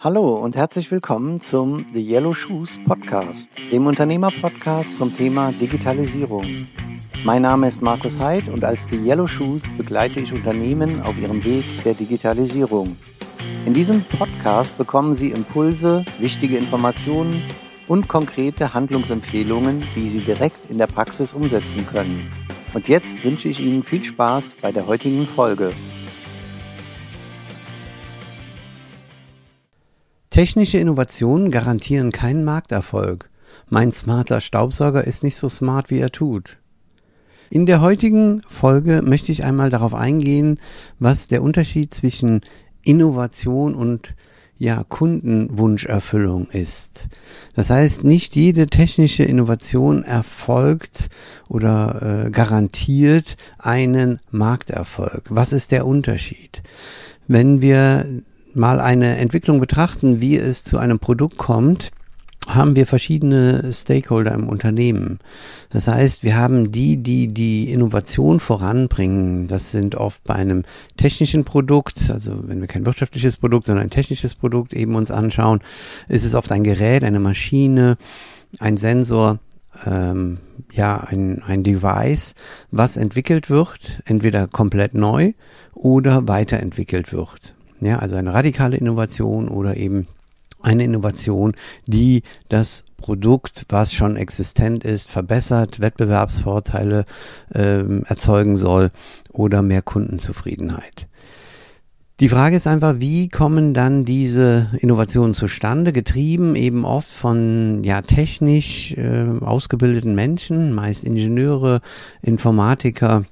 Hallo und herzlich willkommen zum The Yellow Shoes Podcast, dem Unternehmer-Podcast zum Thema Digitalisierung. Mein Name ist Markus Heid und als The Yellow Shoes begleite ich Unternehmen auf ihrem Weg der Digitalisierung. In diesem Podcast bekommen Sie Impulse, wichtige Informationen und konkrete Handlungsempfehlungen, die Sie direkt in der Praxis umsetzen können. Und jetzt wünsche ich Ihnen viel Spaß bei der heutigen Folge. Technische Innovationen garantieren keinen Markterfolg. Mein smarter Staubsauger ist nicht so smart, wie er tut. In der heutigen Folge möchte ich einmal darauf eingehen, was der Unterschied zwischen Innovation und Kundenwunscherfüllung ist. Das heißt, nicht jede technische Innovation erfolgt oder garantiert einen Markterfolg. Was ist der Unterschied? Wenn wir mal eine Entwicklung betrachten, wie es zu einem Produkt kommt, haben wir verschiedene Stakeholder im Unternehmen. Das heißt, wir haben die Innovation voranbringen. Das sind oft bei einem technischen Produkt, also wenn wir kein wirtschaftliches Produkt, sondern ein technisches Produkt eben uns anschauen, ist es oft ein Gerät, eine Maschine, ein Sensor, ein Device, was entwickelt wird, entweder komplett neu oder weiterentwickelt wird. Ja, also eine radikale Innovation oder eben eine Innovation, die das Produkt, was schon existent ist, verbessert, Wettbewerbsvorteile erzeugen soll oder mehr Kundenzufriedenheit. Die Frage ist einfach, wie kommen dann diese Innovationen zustande, getrieben eben oft von technisch ausgebildeten Menschen, meist Ingenieure, Informatiker,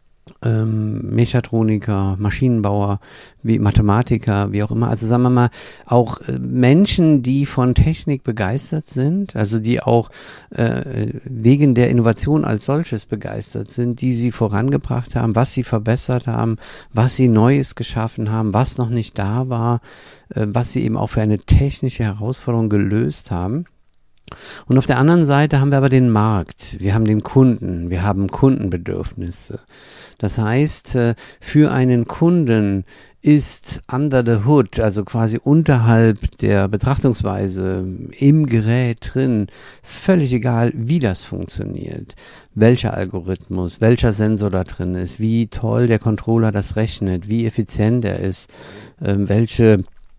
Mechatroniker, Maschinenbauer, wie Mathematiker, wie auch immer. Also sagen wir mal, auch Menschen, die von Technik begeistert sind, also die auch wegen der Innovation als solches begeistert sind, die sie vorangebracht haben, was sie verbessert haben, was sie Neues geschaffen haben, was noch nicht da war, was sie eben auch für eine technische Herausforderung gelöst haben. Und auf der anderen Seite haben wir aber den Markt, wir haben den Kunden, wir haben Kundenbedürfnisse. Das heißt, für einen Kunden ist under the hood, also quasi unterhalb der Betrachtungsweise im Gerät drin, völlig egal, wie das funktioniert, welcher Algorithmus, welcher Sensor da drin ist, wie toll der Controller das rechnet, wie effizient er ist, welche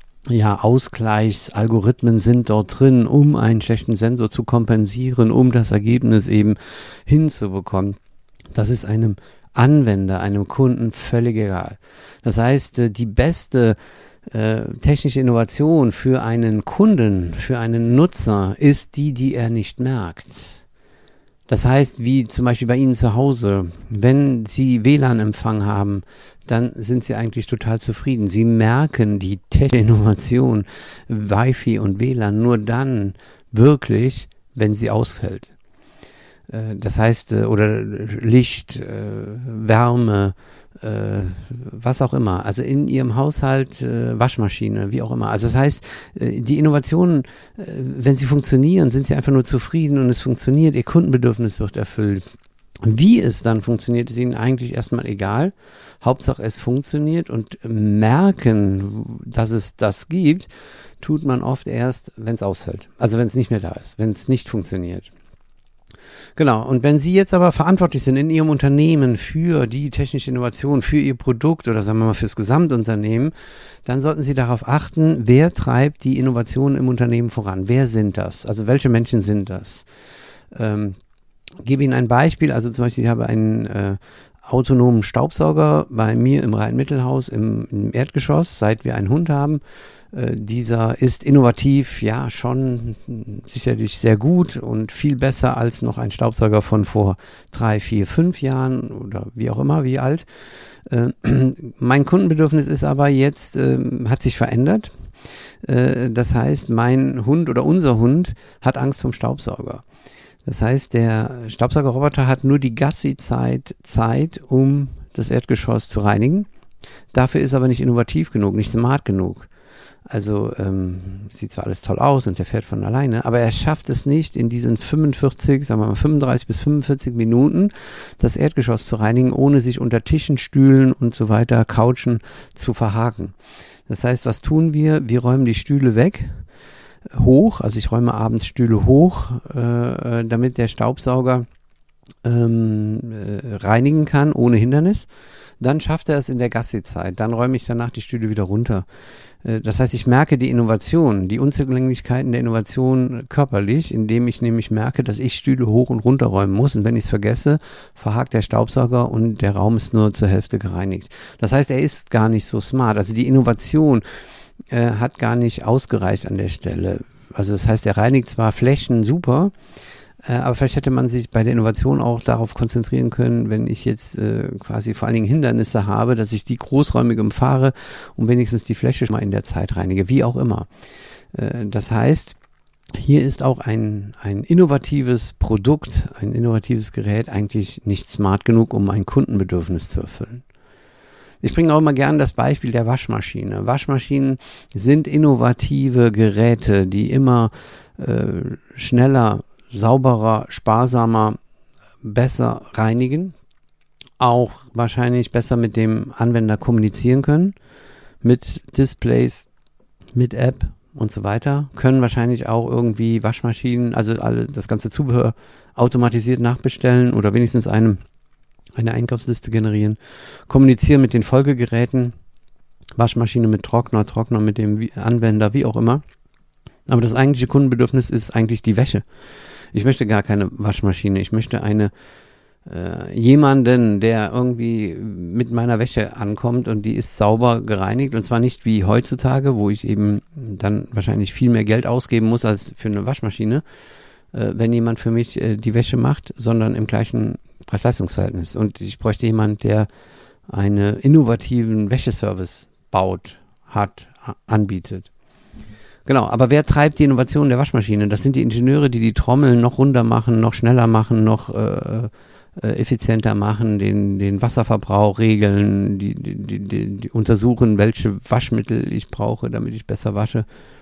Ausgleichsalgorithmen sind dort drin, um einen schlechten Sensor zu kompensieren, um das Ergebnis eben hinzubekommen. Das ist einem Anwender, einem Kunden völlig egal. Das heißt, die beste technische Innovation für einen Kunden, für einen Nutzer ist die er nicht merkt. Das heißt, wie zum Beispiel bei Ihnen zu Hause, wenn Sie WLAN-Empfang haben, dann sind Sie eigentlich total zufrieden. Sie merken die technische Innovation, Wi-Fi und WLAN nur dann wirklich, wenn sie ausfällt. Das heißt, oder Licht, Wärme, was auch immer, also in Ihrem Haushalt, Waschmaschine, wie auch immer. Also das heißt, die Innovationen, wenn sie funktionieren, sind sie einfach nur zufrieden und es funktioniert, Ihr Kundenbedürfnis wird erfüllt. Wie es dann funktioniert, ist Ihnen eigentlich erstmal egal. Hauptsache es funktioniert und merken, dass es das gibt, tut man oft erst, wenn es ausfällt. Also wenn es nicht mehr da ist, wenn es nicht funktioniert. Genau, und wenn Sie jetzt aber verantwortlich sind in Ihrem Unternehmen für die technische Innovation, für Ihr Produkt oder sagen wir mal fürs Gesamtunternehmen, dann sollten Sie darauf achten, wer treibt die Innovation im Unternehmen voran. Wer sind das? Also welche Menschen sind das? Gebe Ihnen ein Beispiel, also zum Beispiel ich habe einen autonomen Staubsauger bei mir im Rhein-Mittelhaus im Erdgeschoss, seit wir einen Hund haben. Dieser ist innovativ, schon sicherlich sehr gut und viel besser als noch ein Staubsauger von vor 3, 4, 5 Jahren oder wie auch immer, wie alt. Mein Kundenbedürfnis ist aber jetzt, hat sich verändert. Das heißt, mein Hund oder unser Hund hat Angst vom Staubsauger. Das heißt, der Staubsaugerroboter hat nur die Gassi-Zeit, um das Erdgeschoss zu reinigen. Dafür ist aber nicht innovativ genug, nicht smart genug. Also sieht zwar alles toll aus und der fährt von alleine, aber er schafft es nicht, in diesen 35 bis 45 Minuten das Erdgeschoss zu reinigen, ohne sich unter Tischen, Stühlen und so weiter, Couchen zu verhaken. Das heißt, was tun wir? Wir räumen die Stühle weg, hoch, also ich räume abends Stühle hoch, damit der Staubsauger reinigen kann, ohne Hindernis. Dann schafft er es in der Gassi-Zeit. Dann räume ich danach die Stühle wieder runter. Das heißt, ich merke die Innovation, die Unzulänglichkeiten der Innovation körperlich, indem ich nämlich merke, dass ich Stühle hoch und runter räumen muss. Und wenn ich es vergesse, verhakt der Staubsauger und der Raum ist nur zur Hälfte gereinigt. Das heißt, er ist gar nicht so smart. Also die Innovation hat gar nicht ausgereicht an der Stelle. Also das heißt, er reinigt zwar Flächen super, aber vielleicht hätte man sich bei der Innovation auch darauf konzentrieren können, wenn ich jetzt quasi vor allen Dingen Hindernisse habe, dass ich die großräumig umfahre und wenigstens die Fläche mal in der Zeit reinige, wie auch immer. Das heißt, hier ist auch ein innovatives Produkt, ein innovatives Gerät eigentlich nicht smart genug, um ein Kundenbedürfnis zu erfüllen. Ich bringe auch immer gerne das Beispiel der Waschmaschine. Waschmaschinen sind innovative Geräte, die immer schneller, sauberer, sparsamer, besser reinigen, auch wahrscheinlich besser mit dem Anwender kommunizieren können, mit Displays, mit App und so weiter, können wahrscheinlich auch irgendwie Waschmaschinen, also das ganze Zubehör automatisiert nachbestellen oder wenigstens eine Einkaufsliste generieren, kommunizieren mit den Folgegeräten, Waschmaschine mit Trockner mit dem Anwender, wie auch immer. Aber das eigentliche Kundenbedürfnis ist eigentlich die Wäsche. Ich möchte gar keine Waschmaschine. Ich möchte jemanden, der irgendwie mit meiner Wäsche ankommt und die ist sauber gereinigt. Und zwar nicht wie heutzutage, wo ich eben dann wahrscheinlich viel mehr Geld ausgeben muss als für eine Waschmaschine, wenn jemand für mich die Wäsche macht, sondern im gleichen Preis-Leistungs-Verhältnis. Und ich bräuchte jemanden, der einen innovativen Wäscheservice baut, anbietet. Genau, aber wer treibt die Innovation der Waschmaschine? Das sind die Ingenieure, die Trommeln noch runder machen, noch schneller machen, noch effizienter machen, den Wasserverbrauch regeln, die untersuchen, welche Waschmittel ich brauche, damit ich besser wasche,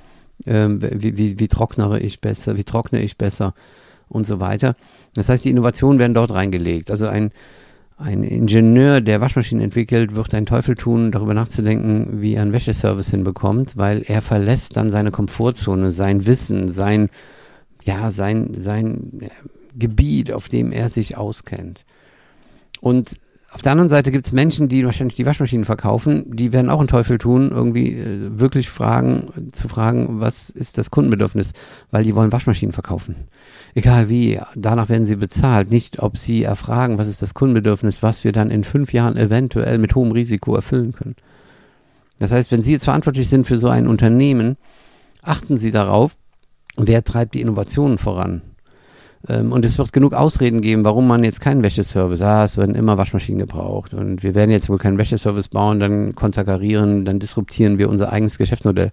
wie trockne ich besser und so weiter. Das heißt, die Innovationen werden dort reingelegt. Also ein Ingenieur, der Waschmaschinen entwickelt, wird einen Teufel tun, darüber nachzudenken, wie er einen Wäscheservice hinbekommt, weil er verlässt dann seine Komfortzone, sein Wissen, sein Gebiet, auf dem er sich auskennt. Und auf der anderen Seite gibt es Menschen, die wahrscheinlich die Waschmaschinen verkaufen, die werden auch einen Teufel tun, irgendwie wirklich zu fragen, was ist das Kundenbedürfnis, weil die wollen Waschmaschinen verkaufen. Egal wie, danach werden sie bezahlt, nicht ob sie erfragen, was ist das Kundenbedürfnis, was wir dann in 5 Jahren eventuell mit hohem Risiko erfüllen können. Das heißt, wenn Sie jetzt verantwortlich sind für so ein Unternehmen, achten Sie darauf, wer treibt die Innovationen voran. Und es wird genug Ausreden geben, warum man jetzt keinen Wäscheservice, es werden immer Waschmaschinen gebraucht und wir werden jetzt wohl keinen Wäscheservice bauen, dann konterkarieren, dann disruptieren wir unser eigenes Geschäftsmodell.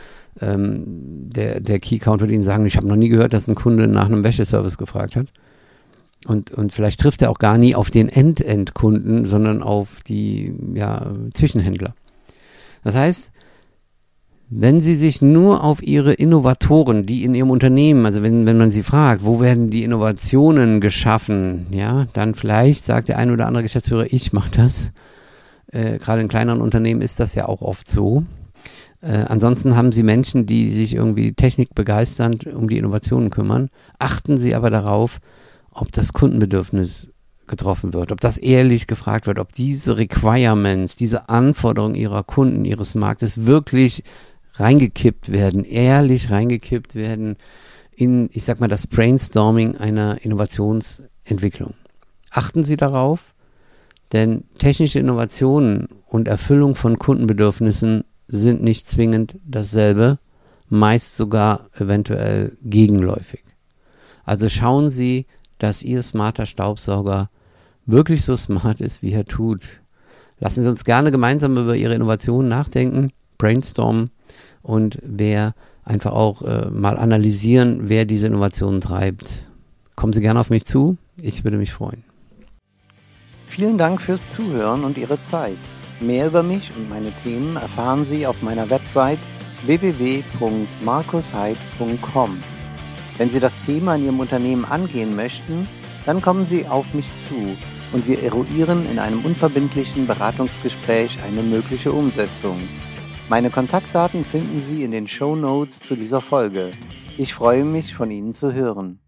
Der Key-Count wird Ihnen sagen, ich habe noch nie gehört, dass ein Kunde nach einem Wäscheservice gefragt hat. Und vielleicht trifft er auch gar nie auf den Endkunden, sondern auf die Zwischenhändler. Das heißt, wenn Sie sich nur auf Ihre Innovatoren, die in Ihrem Unternehmen, also wenn man Sie fragt, wo werden die Innovationen geschaffen, dann vielleicht sagt der ein oder andere Geschäftsführer, ich mache das. Gerade in kleineren Unternehmen ist das ja auch oft so. Ansonsten haben Sie Menschen, die sich irgendwie technikbegeisternd um die Innovationen kümmern. Achten Sie aber darauf, ob das Kundenbedürfnis getroffen wird, ob das ehrlich gefragt wird, ob diese Requirements, diese Anforderungen Ihrer Kunden, Ihres Marktes wirklich ehrlich reingekippt werden in, ich sag mal, das Brainstorming einer Innovationsentwicklung. Achten Sie darauf, denn technische Innovationen und Erfüllung von Kundenbedürfnissen sind nicht zwingend dasselbe, meist sogar eventuell gegenläufig. Also schauen Sie, dass Ihr smarter Staubsauger wirklich so smart ist, wie er tut. Lassen Sie uns gerne gemeinsam über Ihre Innovationen nachdenken, brainstormen und einfach auch mal analysieren, wer diese Innovationen treibt. Kommen Sie gerne auf mich zu, ich würde mich freuen. Vielen Dank fürs Zuhören und Ihre Zeit. Mehr über mich und meine Themen erfahren Sie auf meiner Website www.markusheid.com. Wenn Sie das Thema in Ihrem Unternehmen angehen möchten, dann kommen Sie auf mich zu und wir eruieren in einem unverbindlichen Beratungsgespräch eine mögliche Umsetzung. Meine Kontaktdaten finden Sie in den Shownotes zu dieser Folge. Ich freue mich, von Ihnen zu hören.